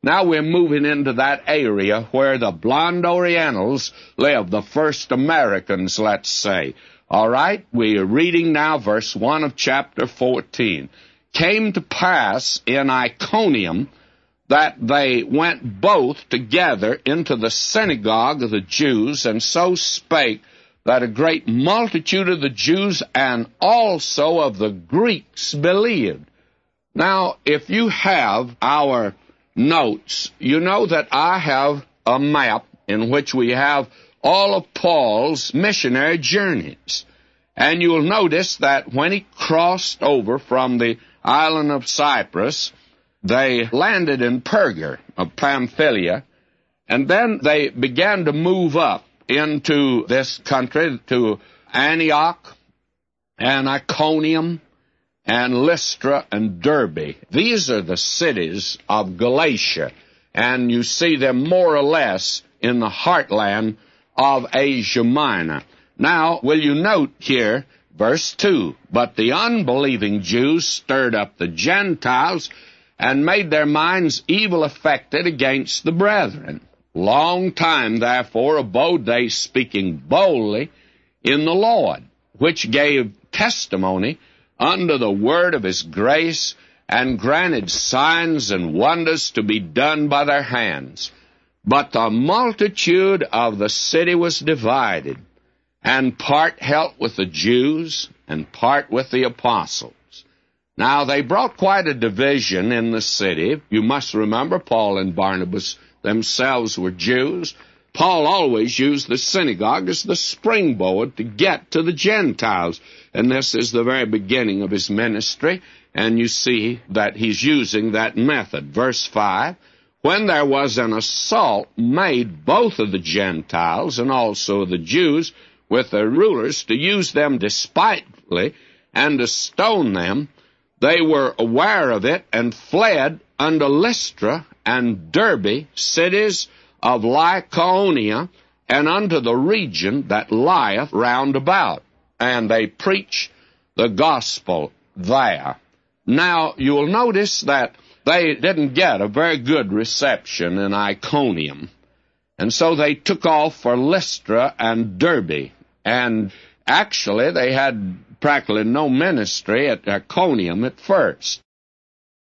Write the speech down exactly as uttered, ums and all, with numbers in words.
Now we're moving into that area where the blonde Orientals live, the first Americans, let's say. All right, we are reading now verse one of chapter fourteen. Came to pass in Iconium that they went both together into the synagogue of the Jews, and so spake that a great multitude of the Jews and also of the Greeks believed. Now, if you have our notes, you know that I have a map in which we have all of Paul's missionary journeys. And you'll notice that when he crossed over from the island of Cyprus, they landed in Perga of Pamphylia, and then they began to move up into this country to Antioch and Iconium and Lystra and Derbe. These are the cities of Galatia, and you see them more or less in the heartland of Asia Minor. Now, will you note here, verse two, but the unbelieving Jews stirred up the Gentiles and made their minds evil affected against the brethren. Long time, therefore, abode they speaking boldly in the Lord, which gave testimony unto the word of his grace, and granted signs and wonders to be done by their hands. But the multitude of the city was divided, and part held with the Jews, and part with the apostles. Now, they brought quite a division in the city. You must remember, Paul and Barnabas themselves were Jews. Paul always used the synagogue as the springboard to get to the Gentiles. And this is the very beginning of his ministry, and you see that he's using that method. Verse five, when there was an assault made both of the Gentiles and also the Jews with their rulers to use them despitefully and to stone them, they were aware of it and fled unto Lystra and Derbe, cities of Lycaonia, and unto the region that lieth round about. And they preached the gospel there. Now, you'll notice that they didn't get a very good reception in Iconium. And so they took off for Lystra and Derbe. And actually, they had practically no ministry at Iconium at first.